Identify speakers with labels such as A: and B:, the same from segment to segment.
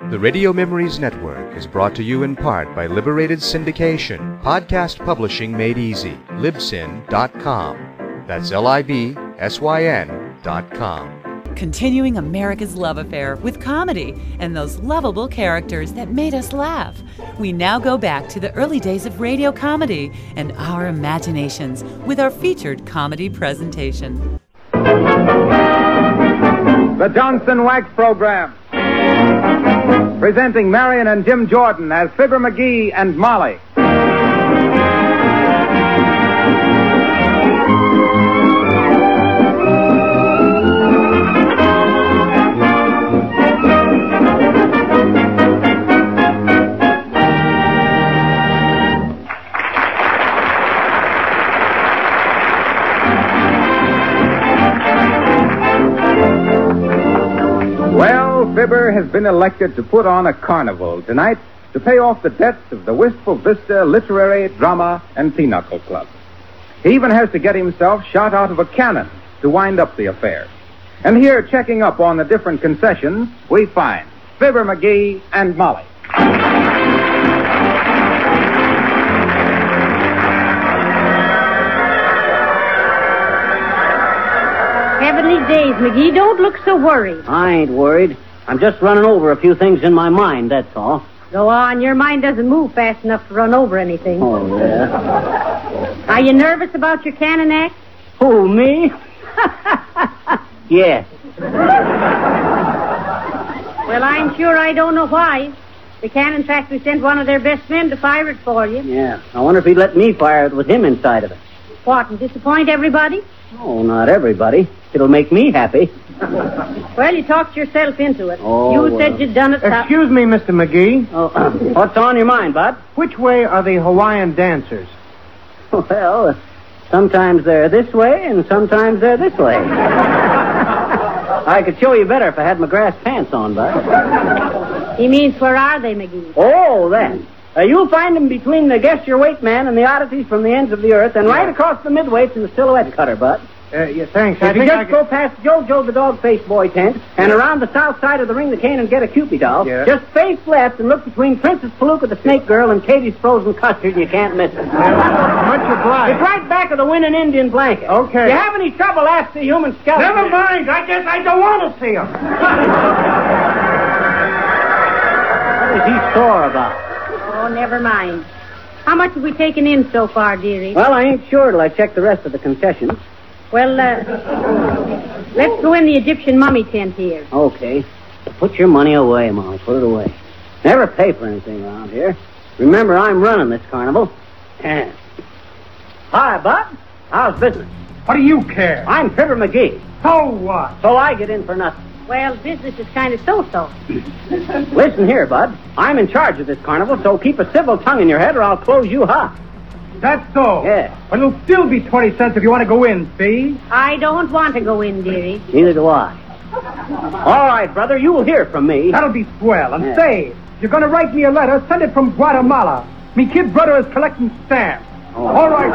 A: The Radio Memories Network is brought to you in part by Liberated Syndication, podcast publishing made easy, libsyn.com. That's LIBSYN.com.
B: Continuing America's love affair with comedy and those lovable characters that made us laugh. We now go back to the early days of radio comedy and our imaginations with our featured comedy presentation.
C: The Johnson Wax Program, presenting Marion and Jim Jordan as Fibber McGee and Molly. Fibber has been elected to put on a carnival tonight to pay off the debts of the Wistful Vista Literary, Drama, and Pinochle Club. He even has to get himself shot out of a cannon to wind up the affair. And here, checking up on the different concessions, we find Fibber McGee and Molly.
D: Heavenly days, McGee, don't look so worried.
E: I ain't worried. I'm just running over a few things in my mind, that's all.
D: Go on, your mind doesn't move fast enough to run over anything.
E: Oh, yeah?
D: Are you nervous about your cannon act?
E: Who, me? Yes.
D: Well, I'm sure I don't know why. The cannon factory sent one of their best men to fire it for you.
E: Yeah, I wonder if he'd let me fire it with him inside of it.
D: What, and disappoint everybody?
E: Oh, not everybody. It'll make me happy.
D: Well, you talked yourself into it.
E: Oh,
D: you said you'd done it.
F: Excuse me, Mr. McGee.
E: Oh, what's on your mind, Bud?
F: Which way are the Hawaiian dancers?
E: Well, sometimes they're this way and sometimes they're this way. I could show you better if I had my grass pants on, Bud.
D: He means where are they, McGee?
E: Oh, then. You'll find them between the Guess Your Weight Man and the Oddities from the Ends of the Earth and right across the midweights in the Silhouette Cutter, Bud.
F: Yeah, thanks.
E: If you just go past Jojo the Dog-Faced Boy tent and around the south side of the Ring the Cane and get a Cupid doll, just face left and look between Princess Palooka the Snake Girl and Katie's Frozen Custard and you can't miss it.
F: Much obliged.
E: It's right back of the winning Indian blanket.
F: Okay.
E: If you have any trouble, ask the human skeleton.
F: Never mind. I guess I don't want to see him.
E: What is he sore about?
D: Oh, never mind. How much have we taken in so far, dearie?
E: Well, I ain't sure till I check the rest of the concessions.
D: Well, let's go in the Egyptian mummy tent here.
E: Okay. Put your money away, Molly. Put it away. Never pay for anything around here. Remember, I'm running this carnival. Hi, Bud. How's business?
F: What do you care?
E: I'm Fibber McGee.
F: So what?
E: So I get in for nothing.
D: Well, business is kind of so-so.
E: Listen here, Bud. I'm in charge of this carnival, so keep a civil tongue in your head or I'll close you hot.
F: That's so?
E: Yeah.
F: But it'll still be 20 cents if you want to go in, see?
D: I don't want to go in, dearie.
E: Neither do I. All right, brother, you'll hear from me.
F: That'll be swell. And say, you're going to write me a letter, send it from Guatemala. Me kid brother is collecting stamps.
E: Oh.
F: All right.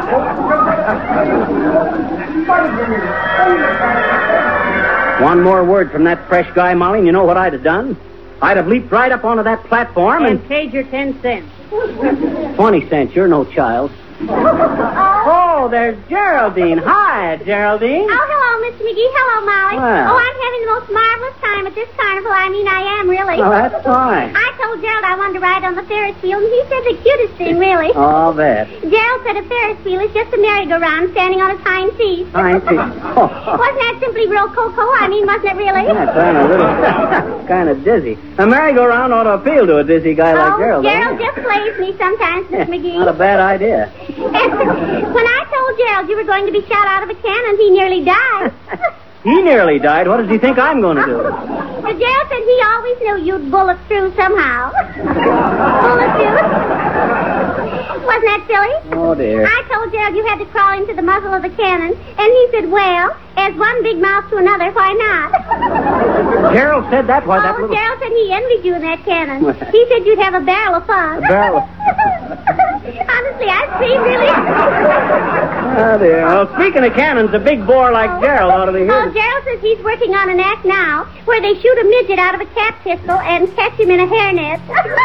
E: One more word from that fresh guy, Molly, and you know what I'd have done? I'd have leaped right up onto that platform
D: and paid your 10 cents.
E: 20 cents. You're no child. Oh, there's Geraldine. Hi, Geraldine.
G: Oh, hello, Mr. McGee. Hello, Molly.
E: Well.
G: Oh, I'm having the most marvelous time at this carnival. I mean, I am, really.
E: Oh, that's fine.
G: I told Gerald I wanted to ride on the Ferris wheel, and he said the cutest thing, really.
E: Oh, that.
G: Gerald said a Ferris wheel is just a merry-go-round standing on its hind feet.
E: Hind feet. Oh.
G: Wasn't that simply rococo? I mean, wasn't it really?
E: Yeah, kind of dizzy. A merry-go-round ought to appeal to a dizzy guy like Gerald.
G: Gerald just plays me sometimes, Miss McGee.
E: Not a bad idea.
G: When I told Gerald you were going to be shot out of a cannon, he nearly died.
E: He nearly died. What does he think I'm going to do?
G: Well, Gerald said he always knew you'd bullet through somehow. Bullet through? Wasn't that silly?
E: Oh, dear.
G: I told Gerald you had to crawl into the muzzle of the cannon, and he said, well, as one big mouth to another, why not?
E: Gerald said that? Why, that little...
G: Gerald said he envied you in that cannon. He said you'd have a barrel of fun.
E: A barrel of...
G: Honestly, I see, really.
E: Oh, dear. Well, speaking of cannons, a big bore like Gerald ought to be here.
G: Oh, Gerald says he's working on an act now where they shoot a midget out of a cat pistol and catch him in a hairnet.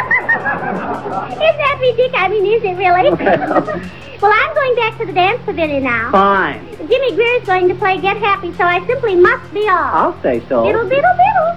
G: Is that ridiculous? I mean, is it really? Well, I'm going back to the dance pavilion now.
E: Fine.
G: Jimmy Greer's going to play Get Happy, so I simply must be off.
E: I'll say so.
G: Diddle, diddle, diddle.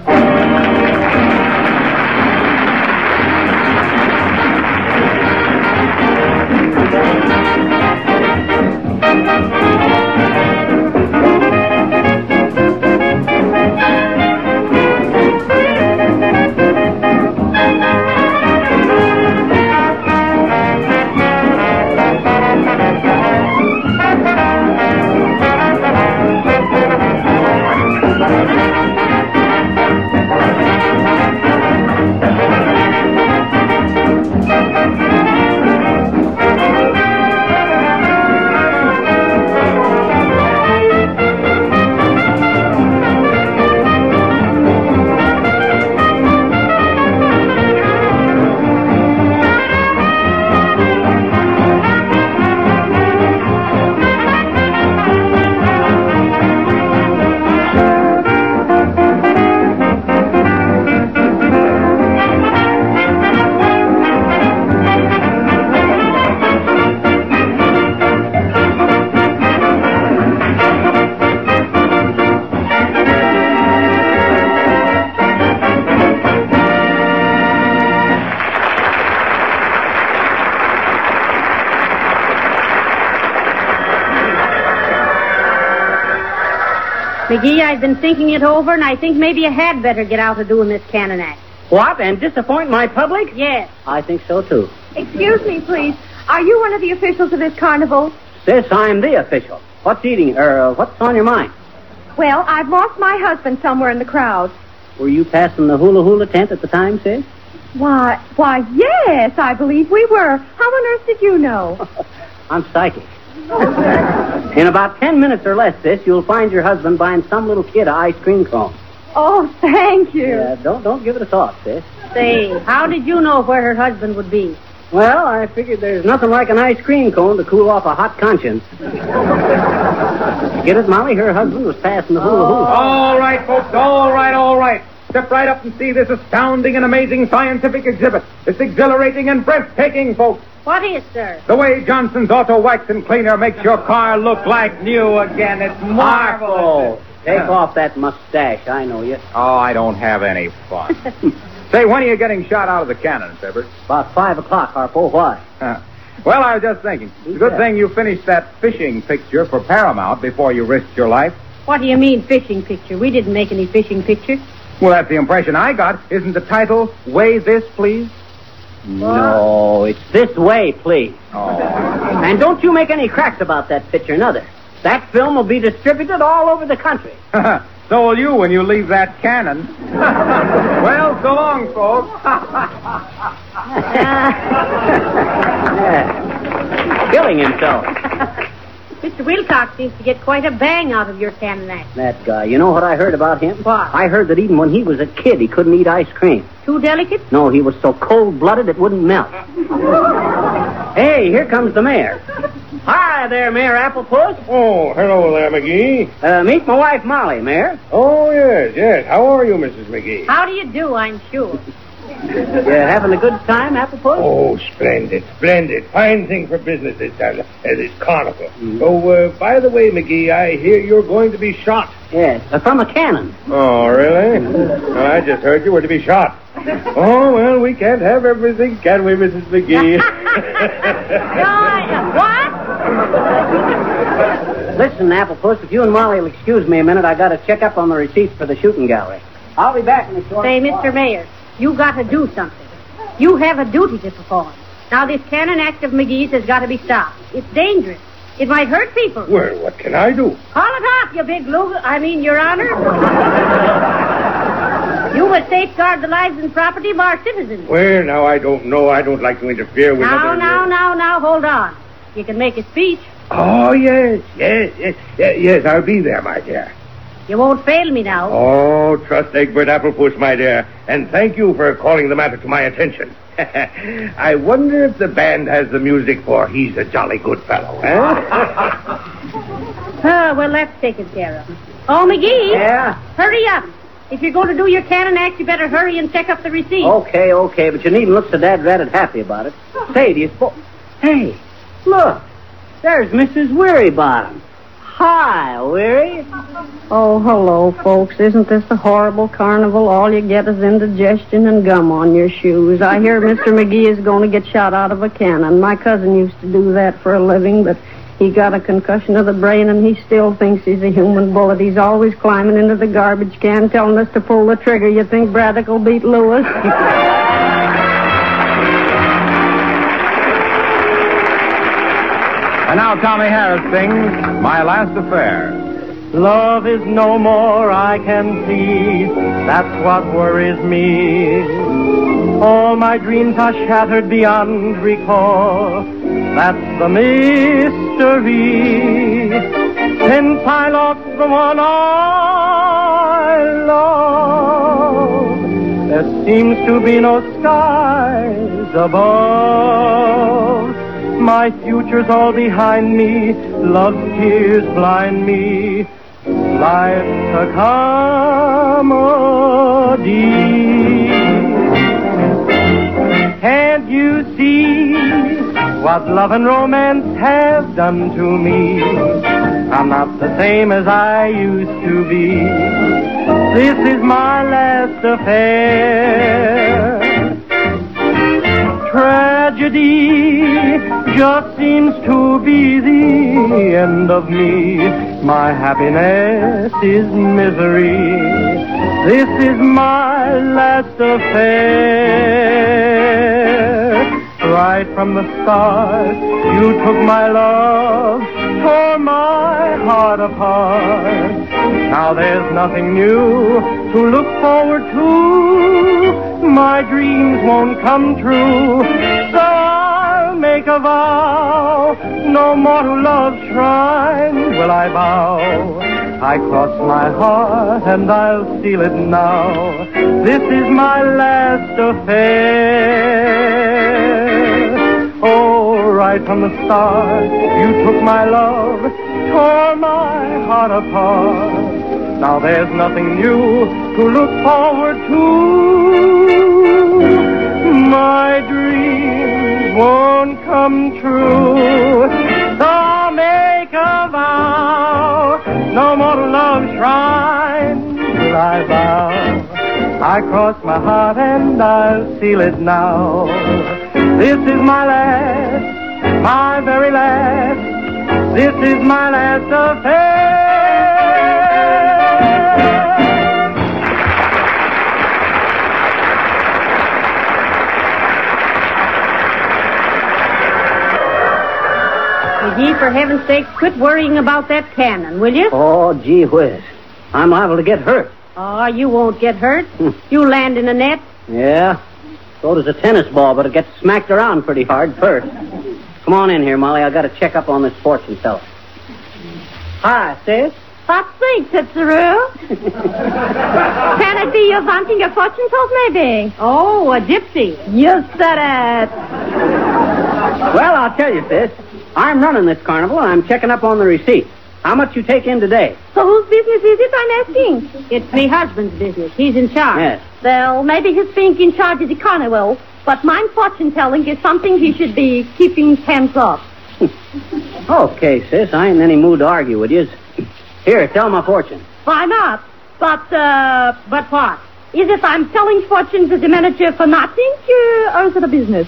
G: McGee, I've been thinking it over, and I think maybe you had better get out of doing this cannon act.
E: What? And disappoint my public?
G: Yes.
E: I think so, too.
H: Excuse me, please. Are you one of the officials of this carnival?
E: Sis, I'm the official. What's what's on your mind?
H: Well, I've lost my husband somewhere in the crowd.
E: Were you passing the hula tent at the time, sis?
H: Why, yes, I believe we were. How on earth did you know?
E: I'm psychic. In about 10 minutes or less, sis, you'll find your husband buying some little kid an ice cream cone.
H: Oh, thank you.
E: Don't give it a thought, sis.
D: Say, how did you know where her husband would be?
E: Well, I figured there's nothing like an ice cream cone to cool off a hot conscience. Get it, Molly? Her husband was passing the hula hoop.
C: All right, folks, all right. Step right up and see this astounding and amazing scientific exhibit. It's exhilarating and breathtaking, folks.
D: What is, sir?
C: The way Johnson's Auto Wax and Cleaner makes your car look like new again. It's marvelous.
E: Take off that mustache. I know you.
C: Oh, I don't have any fun. Say, when are you getting shot out of the cannon, Sibbert?
E: About 5 o'clock, Harpo. Why?
C: Well, I was just thinking. It's a good thing you finished that fishing picture for Paramount before you risked your life.
D: What do you mean, fishing picture? We didn't make any fishing pictures.
C: Well, that's the impression I got. Isn't the title, Weigh This, Please?
E: No, it's This Way, Please.
C: Oh.
E: And don't you make any cracks about that picture, neither. That film will be distributed all over the country.
C: So will you when you leave that cannon. Well, so long, folks.
E: Killing himself.
D: Mr. Wilcox seems to get quite a bang out of your cannon act.
E: That guy. You know what I heard about him?
D: What?
E: I heard that even when he was a kid, he couldn't eat ice cream.
D: Too delicate?
E: No, he was so cold-blooded it wouldn't melt. Hey, here comes the mayor. Hi there, Mayor Applepuss.
I: Oh, hello there, McGee.
E: Meet my wife, Molly, Mayor.
I: Oh, yes. How are you, Mrs. McGee?
D: How do you do, I'm sure.
E: You having a good time, Applepuss?
I: Oh, splendid. Fine thing for business this time, this carnival. Oh, by the way, McGee, I hear you're going to be shot.
E: Yes, from a cannon.
I: Oh, really? Well, I just heard you were to be shot. Oh, well, we can't have everything, can we, Mrs. McGee?
D: What?
E: Listen, Applepuss, if you and Molly will excuse me a minute, I got to check up on the receipts for the shooting gallery. I'll be back in a short
D: Say,
E: while.
D: Mr. Mayor, you got to do something. You have a duty to perform. Now, this cannon act of McGee's has got to be stopped. It's dangerous. It might hurt people.
I: Well, what can I do?
D: Call it off, you big Your Honor. You must safeguard the lives and property of our citizens.
I: Well, now, I don't know. I don't like to interfere with other...
D: Now, hold on. You can make a speech.
I: Oh, yes, I'll be there, my dear.
D: You won't fail me now.
I: Oh, trust Egbert Applepuss, my dear, and thank you for calling the matter to my attention. I wonder if the band has the music for He's a Jolly Good Fellow, huh?
D: Well, that's taken care of. Oh, McGee.
E: Yeah?
D: Hurry up. If you're going to do your cannon act, you better hurry and check up the receipt.
E: Okay, but you needn't look so dad-ratted happy about it. Say, do you suppose... Hey, look. There's Mrs. Wearybottom. Hi, Weary.
D: Oh, hello, folks. Isn't this a horrible carnival? All you get is indigestion and gum on your shoes. I hear Mr. McGee is going to get shot out of a cannon. My cousin used to do that for a living, but he got a concussion of the brain, and he still thinks he's a human bullet. He's always climbing into the garbage can, telling us to pull the trigger. You think Braddock will beat Lewis?
C: And now Tommy Harris sings My Last Affair.
F: Love is no more, I can see. That's what worries me. All my dreams are shattered beyond recall. That's the mystery. Since I lost the one I love, there seems to be no skies above. My future's all behind me. Love's tears blind me. Life's a comedy. Can't you see what love and romance have done to me? I'm not the same as I used to be. This is my last affair. Tragedy just seems to be the end of me. My happiness is misery. This is my last affair. Right from the start, you took my love, tore my heart apart. Now there's nothing new to look forward to. My dreams won't come true, so I'll make a vow. No more to love's shrine will I bow. I cross my heart and I'll seal it now. This is my last affair. Oh, right from the start, you took my love, tore my heart apart. Now there's nothing new to look forward to. My dreams won't come true. So I'll make a vow. No more to love's shrine will I bow. I cross my heart and I'll seal it now. This is my last, my very last. This is my last affair.
D: McGee, for heaven's sake, quit worrying about that cannon, will you?
E: Oh, gee whiz. I'm liable to get hurt.
D: Oh, you won't get hurt. You land in the net.
E: Yeah. So does a tennis ball, but it gets smacked around pretty hard first. Come on in here, Molly. I got to check up on this fortune teller. Hi, sis.
H: What's sake, Cicero? Can it be you're wanting a fortune told, maybe?
D: Oh, a gypsy.
H: You said it.
E: Well, I'll tell you, sis. I'm running this carnival, and I'm checking up on the receipt. How much you take in today?
H: So whose business is it, I'm asking?
D: It's my husband's business. He's in charge.
E: Yes.
H: Well, maybe his being in charge of the carnival, but mine fortune-telling is something he should be keeping hands off.
E: Okay, sis. I ain't in any mood to argue with you. Here, tell my fortune.
H: Why not?
D: But what?
H: Is it I'm telling fortunes as a manager for nothing, or is it a business?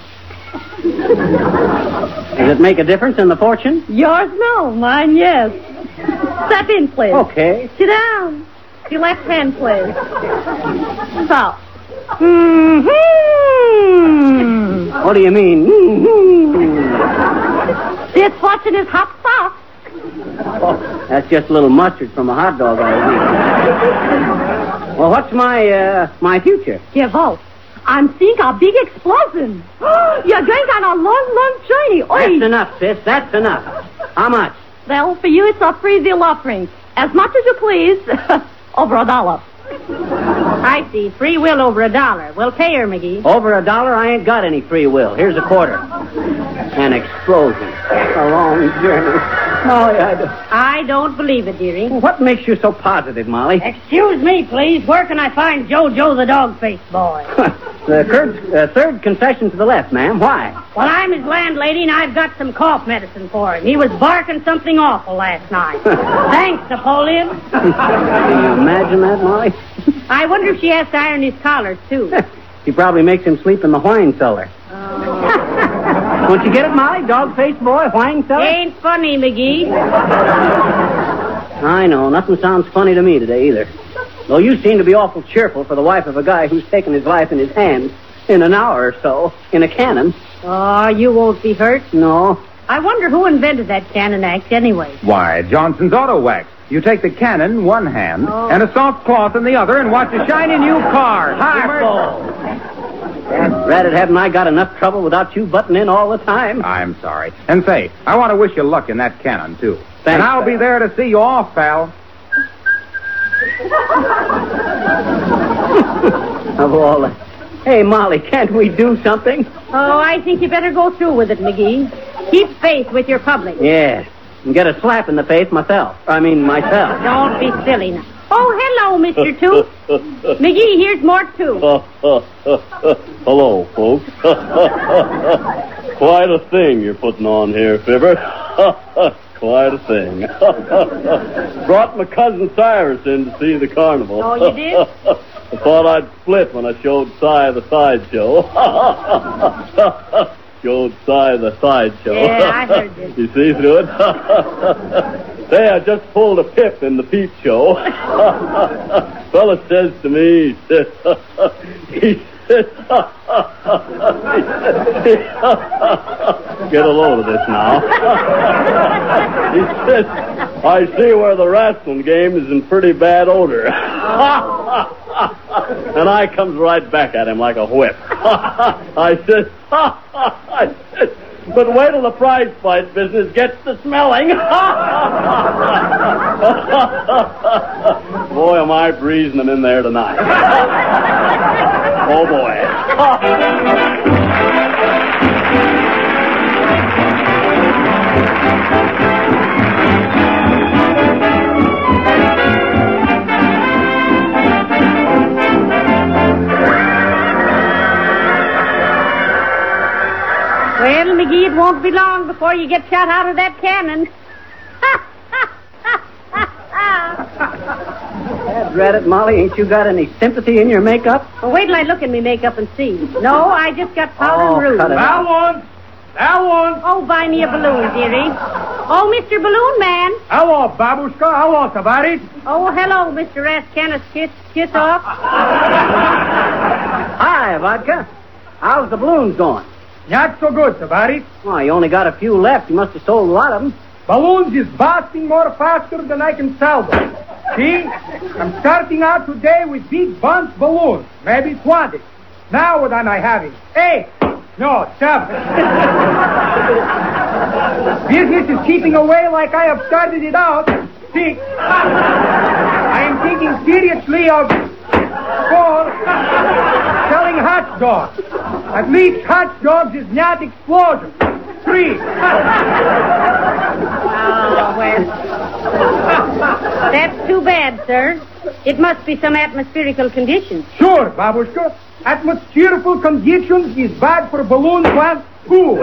E: Does it make a difference in the fortune?
H: Yours, no. Mine, yes. Step in, please.
E: Okay.
H: Sit down. Your left hand, please. So.
E: What do you mean?
H: This fortune is hot sauce.
E: Oh, that's just a little mustard from a hot dog I eat. Well, what's my future?
H: Give out. I'm seeing a big explosion. You're going on a long, long journey.
E: That's enough, sis. That's enough. How much?
H: Well, for you, it's a free will offering. As much as you please. Over $1. I see. Free will over $1. Well, pay her, McGee.
E: Over $1? I ain't got any free will. Here's a quarter. An explosion. A long journey. Molly,
H: I don't believe it, dearie.
E: What makes you so positive, Molly?
H: Excuse me, please. Where can I find Jojo the dog-faced boy?
E: The third concession to the left, ma'am. Why?
H: Well, I'm his landlady, and I've got some cough medicine for him. He was barking something awful last night. Thanks, Napoleon.
E: Can you imagine that, Molly?
H: I wonder if she has to iron his collars, too.
E: She probably makes him sleep in the wine cellar. Don't you get it, Molly? Dog-faced boy, wine cellar?
H: Ain't funny, McGee.
E: I know. Nothing sounds funny to me today, either. Though you seem to be awful cheerful for the wife of a guy who's taken his life in his hands in an hour or so in a cannon.
H: Oh, you won't be hurt?
E: No.
H: I wonder who invented that cannon act anyway.
C: Why, Johnson's Auto Wax. You take the cannon in one hand and a soft cloth in the other and watch a shiny new car. Hi,
E: Rat it, haven't I got enough trouble without you butting in all the time?
C: I'm sorry. And say, I want to wish you luck in that cannon, too.
E: Thanks,
C: and I'll
E: pal.
C: be there to see you off, pal.
E: Of all the... Hey, Molly, can't we do something?
H: Oh, I think you better go through with it, McGee. Keep faith with your public.
E: Yeah. And get a slap in the face myself.
H: Don't be silly now. Oh, hello, Mr. Tooth. McGee, here's more too.
J: Hello, folks. Quite a thing you're putting on here, Fibber. Quite a thing. Brought my cousin Cyrus in to see the carnival.
H: Oh, you did?
J: I thought I'd split when I showed Cy the sideshow. Showed Cy the sideshow.
H: Yeah, I heard this.
J: You see through it? Say, I just pulled a pip in the peep show. Fella says to me, he says, get a load of this now. He says, I see where the wrestling game is in pretty bad odor. And I comes right back at him like a whip. I says, but wait till the prize fight business gets to smelling. Boy, am I breezing them in there tonight. Oh, boy.
H: Well, McGee, it won't be long before you get shot out of that cannon.
E: Drat it, Molly, ain't you got any sympathy in your makeup?
H: Well, wait till I look in me makeup and see. No, I just got powder and rouge.
E: cut it out.
F: That one.
H: Oh, buy me a balloon, dearie. Oh, Mr. Balloon Man.
F: Hello, babushka. Hello, tavarit.
H: Oh, hello, Mr. Rascanis. Kiss off.
E: Hi, Vodka. How's the balloons going?
F: Not so good, tavarit.
E: Well, you only got a few left. You must have sold a lot of them.
F: Balloons is busting more faster than I can sell them. See? I'm starting out today with big bunch balloons. Maybe 20. Now what am I having? 8. No, 7. Business is keeping away like I have started it out. 6. I am thinking seriously of 4. Selling hot dogs. At least hot dogs is not explosion. 3.
H: Oh, well. That's too bad, sir. It must be some atmospherical conditions.
F: Sure, babushka. Atmospherical conditions is bad for balloon plant too.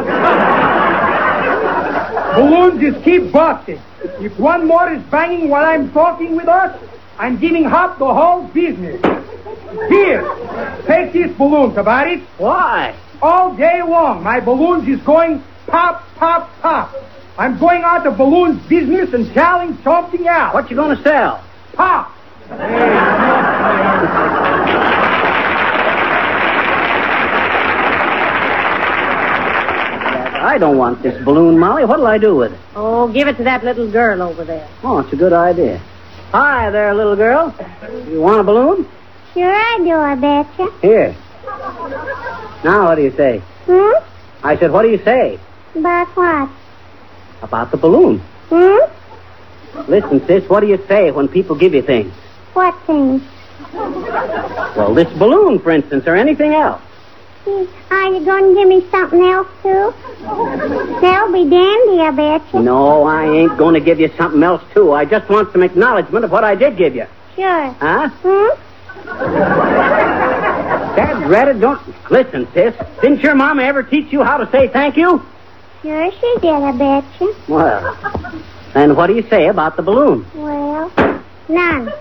F: Balloons just keep busting. If one more is banging while I'm talking with us, I'm giving up the whole business. Here, take this balloon, Tabarit.
E: Why?
F: All day long, my balloons is going pop, pop, pop. I'm going out of balloons business and selling something else.
E: What you gonna sell?
F: Pop.
E: I don't want this balloon, Molly. What'll I do with it?
H: Oh, give it to that little girl over there.
E: Oh, it's a good idea. Hi there, little girl. You want a balloon?
G: Sure I do, I betcha.
E: Here. Now, what do you say? I said, what do you say?
G: About what?
E: About the balloon. Listen, sis, what do you say when people give you things?
G: What things?
E: Well, this balloon, for instance, or anything else.
G: Are you going to give me something else, too? That'll be dandy, I bet you.
E: No, I ain't going to give you something else, too. I just want some acknowledgement of what I did give you.
G: Sure.
E: Huh?
G: Hmm?
E: Dad, don't... Listen, sis. Didn't your mama ever teach you how to say thank you?
G: Sure she did, I bet you.
E: Well, then what do you say about the balloon?
G: Well, none.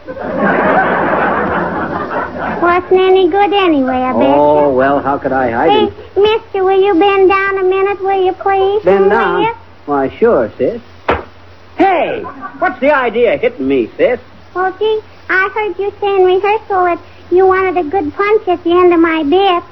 G: Wasn't any good anyway, I bet you.
E: Oh, well, how could I hide it?
G: Hey, mister, will you bend down a minute, will you, please?
E: Bend down? Why, sure, sis. Hey, what's the idea of hitting me, sis?
G: Well, gee, I heard you say in rehearsal that you wanted a good punch at the end of my bit.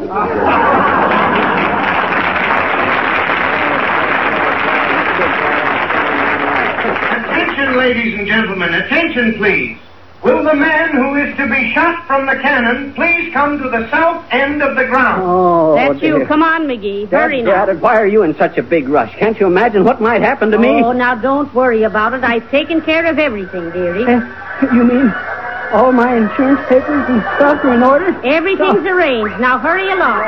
I: Attention, ladies and gentlemen. Attention, please. Will the man who is to be shot from the cannon please come to the south end of the ground?
E: Oh,
H: That's
E: dear.
H: you. Come on, McGee. Hurry now.
E: Dad, why are you in such a big rush? Can't you imagine what might happen to me?
H: Oh, now don't worry about it. I've taken care of everything, dearie.
E: You mean all my insurance papers and stuff are in order?
H: Everything's arranged. Now hurry along.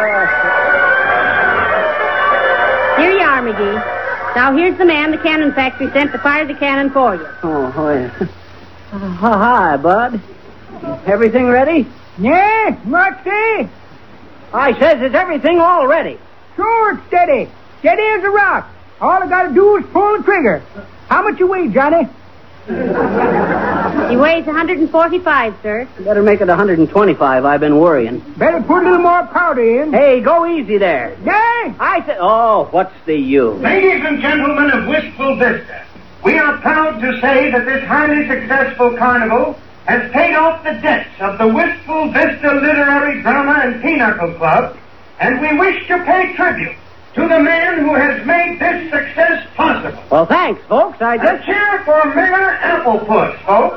H: Here you are, McGee. Now here's the man the cannon factory sent to fire the cannon for you.
E: Oh, yeah. Hi, Bud. Everything ready?
K: Yeah, Moxie.
E: I says, is everything all ready?
K: Sure, it's steady. Steady as a rock. All I gotta do is pull the trigger. How much you weigh, Johnny?
H: He weighs 145, sir.
E: Better make it 125. I've been worrying.
K: Better put a little more powder in.
E: Hey, go easy there.
K: Yeah.
E: I said, oh, what's the use?
I: Ladies and gentlemen of Wistful Vista, we are proud to say that this highly successful carnival has paid off the debts of the Wistful Vista Literary Drama and Pinochle Club, and we wish to pay tribute to the man who has made this success possible.
E: Well, thanks, folks.
I: A cheer for Mayor Applepuss, folks.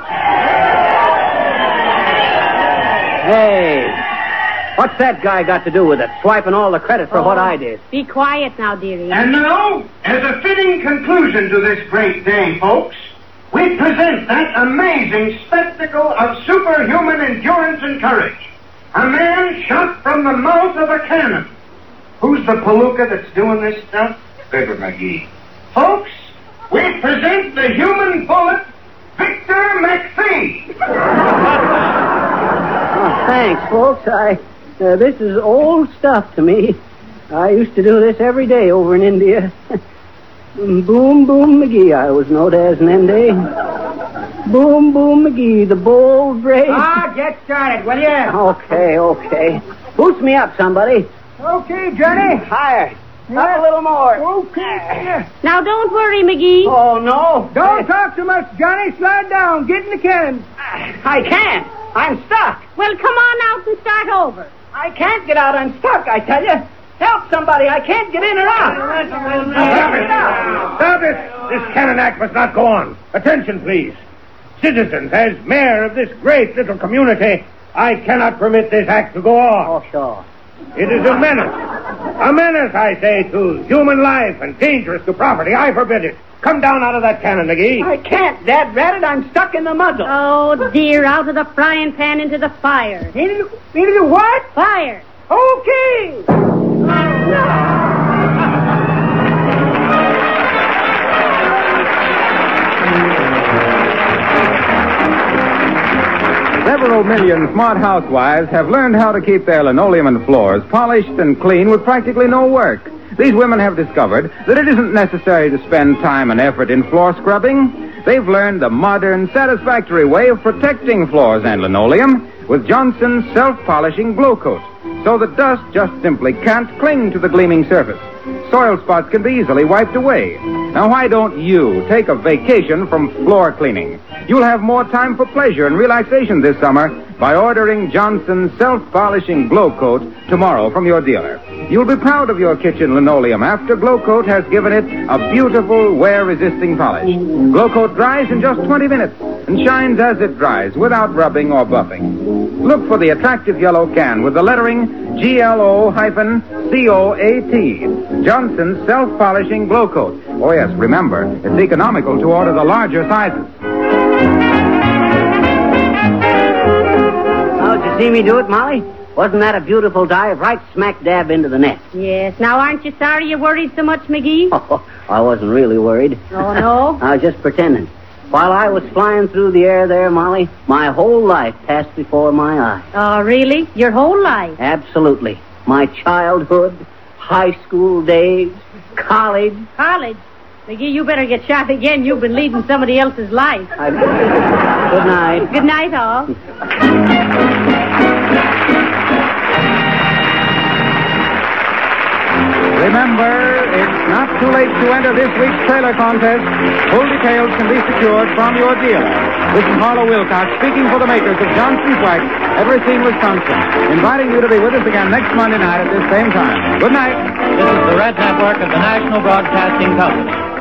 E: Hey, what's that guy got to do with it? Swiping all the credit for what I did.
H: Be quiet now, dearie.
I: And now, as a fitting conclusion to this great day, folks, we present that amazing spectacle of superhuman endurance and courage. A man shot from the mouth of a cannon. Who's the palooka that's doing this stuff? Fibber McGee. Folks, we present the human bullet, Victor McPhee.
E: Thanks, folks. This is old stuff to me. I used to do this every day over in India. Boom Boom McGee, I was known as in them days. Boom Boom McGee, the bold brave.
K: Get started, will ya?
E: Okay. Boost me up, somebody.
K: Okay, Johnny.
E: Higher. Up a little more.
K: Okay.
H: Now don't worry, McGee.
E: Oh, no.
K: Don't talk too much, Johnny. Slide down. Get in the cannon.
E: I can't. I'm stuck.
H: Well, come on out and start over.
E: I can't get out. I'm stuck, I tell you. Help somebody. I can't get in or out.
I: Stop it! This cannon act must not go on. Attention, please. Citizens, as mayor of this great little community, I cannot permit this act to go on.
E: Oh, sure.
I: It is a menace. A menace, I say, to human life and dangerous to property. I forbid it. Come down out of that cannon, McGee.
E: I can't, Dad Ratted. I'm stuck in the muzzle.
H: Oh, dear, out of the frying pan into the fire.
K: Into the what?
H: Fire.
K: Okay.
C: Several million smart housewives have learned how to keep their linoleum and floors polished and clean with practically no work. These women have discovered that it isn't necessary to spend time and effort in floor scrubbing. They've learned the modern, satisfactory way of protecting floors and linoleum with Johnson's self-polishing Glow Coat, so that dust just simply can't cling to the gleaming surface. Soil spots can be easily wiped away. Now, why don't you take a vacation from floor cleaning? You'll have more time for pleasure and relaxation this summer by ordering Johnson's self-polishing Glow Coat tomorrow from your dealer. You'll be proud of your kitchen linoleum after Glow Coat has given it a beautiful, wear-resisting polish. Glow Coat dries in just 20 minutes and shines as it dries without rubbing or buffing. Look for the attractive yellow can with the lettering GLO-COAT. Johnson's self-polishing Glow Coat. Oh, yes, remember, it's economical to order the larger sizes.
E: How'd you See me do it, Molly? Wasn't that a beautiful dive right smack dab into the net?
H: Yes. Now, aren't you sorry you worried so much, McGee?
E: Oh, I wasn't really worried.
H: Oh, no?
E: I was just pretending. While I was flying through the air there, Molly, my whole life passed before my eyes.
H: Oh, really? Your whole life?
E: Absolutely. My childhood, high school days, college.
H: College? McGee, you better get shot again. You've been leading somebody else's life.
E: Good night.
H: Good night, all.
C: Remember, it's not too late to enter this week's trailer contest. Full details can be secured from your dealer. This is Harlow Wilcox speaking for the makers of Johnson's Wax, Everseen, Wisconsin, inviting you to be with us again next Monday night at this same time. Good night.
L: This is the Red Network of the National Broadcasting Company.